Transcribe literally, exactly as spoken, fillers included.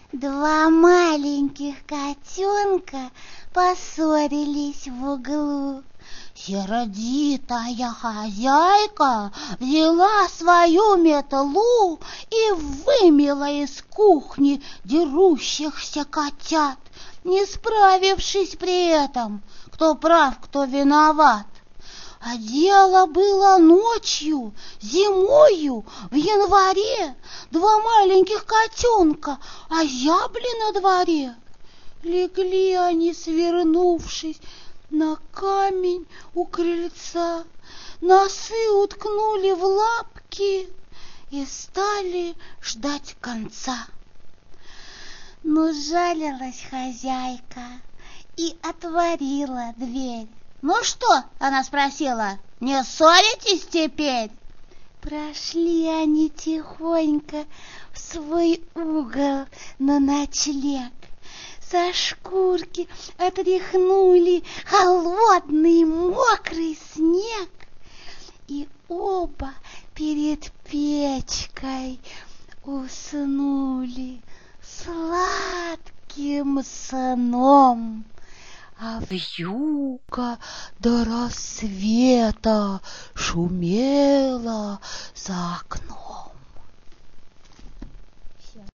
Два маленьких котенка поссорились в углу. Сердитая хозяйка взяла свою метлу и вымела из кухни дерущихся котят, не справившись при этом, кто прав, кто виноват. А дело было ночью, зимою, в январе. Два маленьких котенка, а зябли на дворе. Легли они, свернувшись, на камень у крыльца, носы уткнули в лапки и стали ждать конца. Но жалилась хозяйка и отворила дверь. «Ну что?» — она спросила. «Не ссоритесь теперь?» Прошли они тихонько в свой угол на ночлег. Со шкурки отряхнули холодный мокрый снег. И оба перед печкой уснули сладким сном. А вьюга до рассвета шумела за окном.